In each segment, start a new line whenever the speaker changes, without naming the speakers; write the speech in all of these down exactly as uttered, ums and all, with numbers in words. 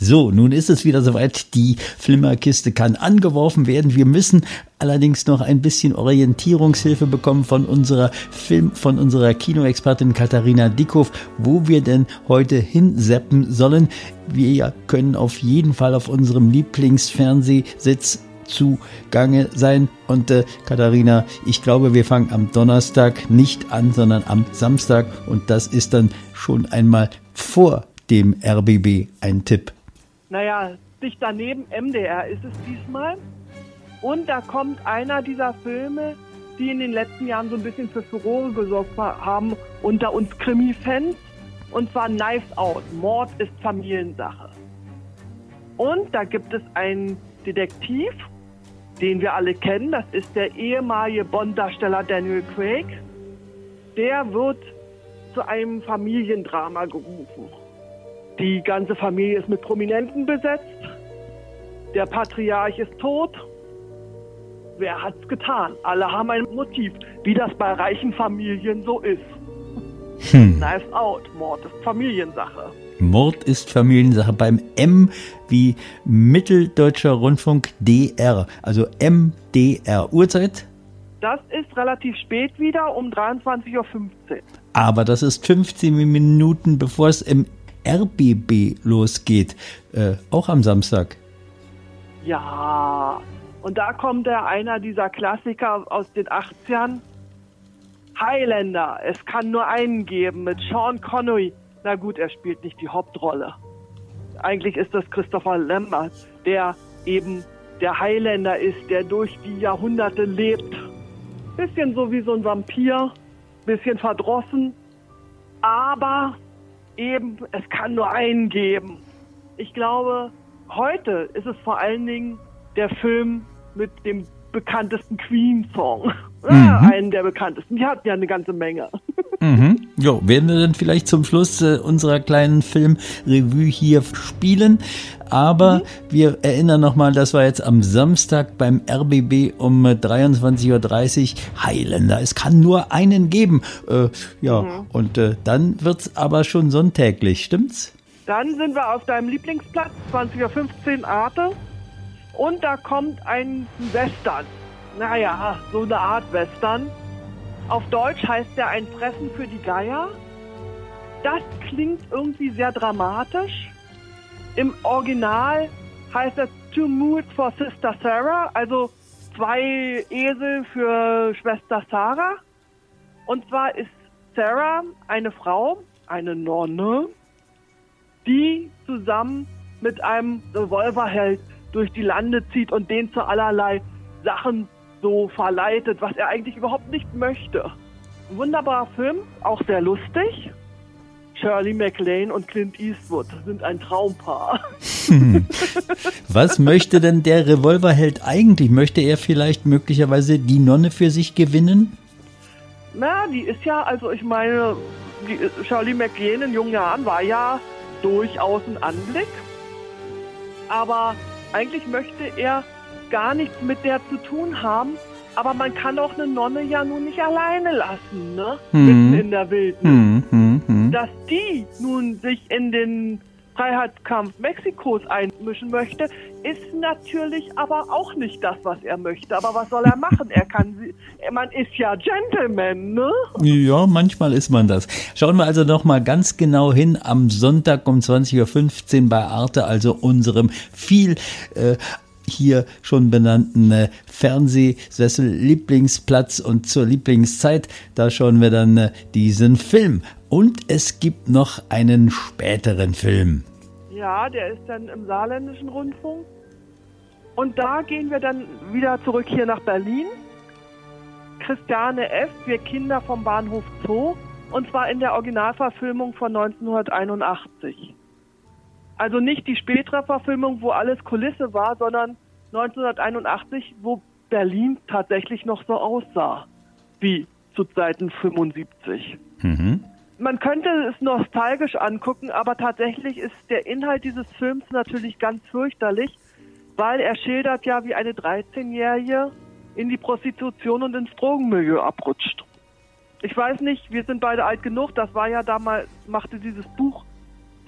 So, nun ist es wieder soweit. Die Flimmerkiste kann angeworfen werden. Wir müssen allerdings noch ein bisschen Orientierungshilfe bekommen von unserer Film, von unserer Kinoexpertin Katharina Dickhoff, wo wir denn heute hinseppen sollen. Wir können auf jeden Fall auf unserem Lieblingsfernsehsitz zugange sein. Und äh, Katharina, ich glaube, wir fangen am Donnerstag nicht an, sondern am Samstag. Und das ist dann schon einmal vor dem R B B ein Tipp.
Naja, dicht daneben M D R ist es diesmal. Und da kommt einer dieser Filme, die in den letzten Jahren so ein bisschen für Furore gesorgt haben unter uns Krimi-Fans. Und zwar Knives Out. Mord ist Familiensache. Und da gibt es einen Detektiv, den wir alle kennen. Das ist der ehemalige Bond-Darsteller Daniel Craig. Der wird zu einem Familiendrama gerufen. Die ganze Familie ist mit Prominenten besetzt. Der Patriarch ist tot. Wer hat's getan? Alle haben ein Motiv, wie das bei reichen Familien so ist. Hm. Knives Out, Mord ist Familiensache.
Mord ist Familiensache beim M wie Mitteldeutscher Rundfunk D R, also M D R. Uhrzeit?
Das ist relativ spät wieder, um dreiundzwanzig Uhr fünfzehn.
Aber das ist fünfzehn Minuten, bevor es im R B B losgeht, äh, auch am Samstag.
Ja, und da kommt ja einer dieser Klassiker aus den achtzigern. Highlander, es kann nur einen geben, mit Sean Connery. Na gut, er spielt nicht die Hauptrolle. Eigentlich ist das Christopher Lambert, der eben der Highlander ist, der durch die Jahrhunderte lebt. Bisschen so wie so ein Vampir, bisschen verdrossen, aber eben, es kann nur einen geben. Ich glaube, heute ist es vor allen Dingen der Film mit dem bekanntesten Queen-Song. Mhm. Ja, einen der bekanntesten. Die hatten ja eine ganze Menge.
Mhm. Jo, werden wir dann vielleicht zum Schluss äh, unserer kleinen Filmrevue hier spielen. Aber mhm. wir erinnern nochmal, das war jetzt am Samstag beim R B B um äh, dreiundzwanzig Uhr dreißig. Highlander, es kann nur einen geben. Äh, ja, mhm. und äh, dann wird's aber schon sonntäglich, stimmt's?
Dann sind wir auf deinem Lieblingsplatz, zwanzig Uhr fünfzehn Arte. Und da kommt ein Western. Naja, so eine Art Western. Auf Deutsch heißt der Ein Fressen für die Geier. Das klingt irgendwie sehr dramatisch. Im Original heißt das Two Mules for Sister Sarah, also zwei Esel für Schwester Sarah. Und zwar ist Sarah eine Frau, eine Nonne, die zusammen mit einem Revolverheld durch die Lande zieht und den zu allerlei Sachen so verleitet, was er eigentlich überhaupt nicht möchte. Ein wunderbarer Film, auch sehr lustig. Shirley MacLaine und Clint Eastwood sind ein Traumpaar.
Hm. Was möchte denn der Revolverheld eigentlich? Möchte er vielleicht möglicherweise die Nonne für sich gewinnen?
Na, die ist ja, also ich meine, die Shirley MacLaine in jungen Jahren war ja durchaus ein Anblick. Aber eigentlich möchte er gar nichts mit der zu tun haben, aber man kann auch eine Nonne ja nun nicht alleine lassen, ne? Hm. Mitten in der Wildnis. Hm, hm, hm. Dass die nun sich in den Freiheitskampf Mexikos einmischen möchte, ist natürlich aber auch nicht das, was er möchte. Aber was soll er machen? Er kann sie, man ist ja Gentleman, ne?
Ja, manchmal ist man das. Schauen wir also noch mal ganz genau hin am Sonntag um zwanzig Uhr fünfzehn bei Arte, also unserem viel äh, hier schon benannten äh, Fernsehsessel Lieblingsplatz und zur Lieblingszeit. Da schauen wir dann äh, diesen Film. Und es gibt noch einen späteren Film.
Ja, der ist dann im Saarländischen Rundfunk. Und da gehen wir dann wieder zurück hier nach Berlin. Christiane F., wir Kinder vom Bahnhof Zoo. Und zwar in der Originalverfilmung von neunzehnhunderteinundachtzig. Also nicht die spätere Verfilmung, wo alles Kulisse war, sondern neunzehnhunderteinundachtzig, wo Berlin tatsächlich noch so aussah wie zu Zeiten fünfundsiebzig. Mhm. Man könnte es nostalgisch angucken, aber tatsächlich ist der Inhalt dieses Films natürlich ganz fürchterlich, weil er schildert ja, wie eine dreizehnjährige in die Prostitution und ins Drogenmilieu abrutscht. Ich weiß nicht, wir sind beide alt genug, das war ja damals, machte dieses Buch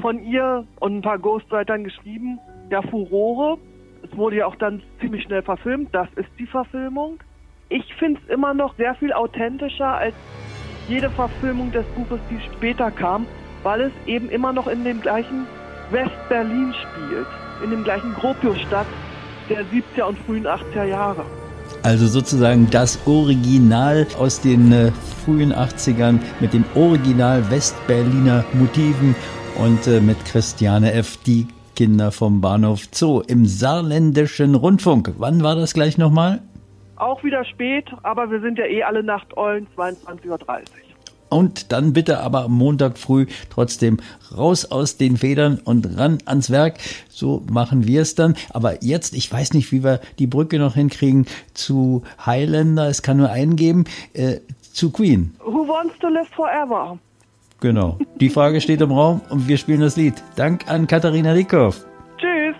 von ihr und ein paar Ghostwritern geschrieben. Ja, Furore. Es wurde ja auch dann ziemlich schnell verfilmt. Das ist die Verfilmung. Ich finde es immer noch sehr viel authentischer als jede Verfilmung des Buches, die später kam, weil es eben immer noch in dem gleichen West-Berlin spielt. In dem gleichen Gropiusstadt der siebziger und frühen achtziger Jahre.
Also sozusagen das Original aus den äh, frühen achtzigern mit dem Original Westberliner Motiven und äh, mit Christiane F., die Kinder vom Bahnhof Zoo im Saarländischen Rundfunk. Wann war das gleich nochmal?
Auch wieder spät, aber wir sind ja eh alle Nachteulen, zweiundzwanzig Uhr dreißig.
Und dann bitte aber am Montag früh trotzdem raus aus den Federn und ran ans Werk. So machen wir es dann. Aber jetzt, ich weiß nicht, wie wir die Brücke noch hinkriegen zu Highlander. Es kann nur einen geben, äh, zu Queen.
Who wants to live forever?
Genau. Die Frage steht im Raum und wir spielen das Lied. Dank an Katharina Dickow.
Tschüss.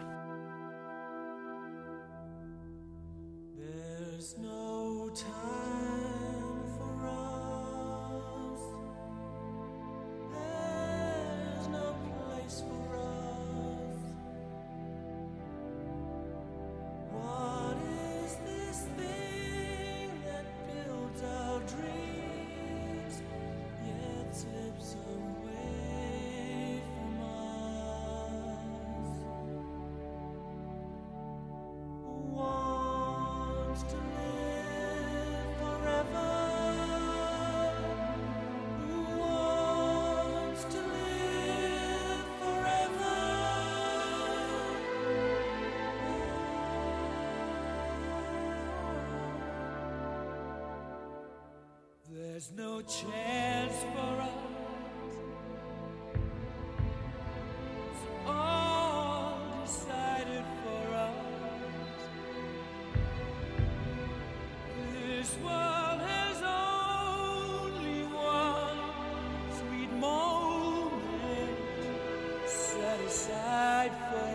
There's no chance for us. It's all decided for us. This world has only one sweet moment set aside for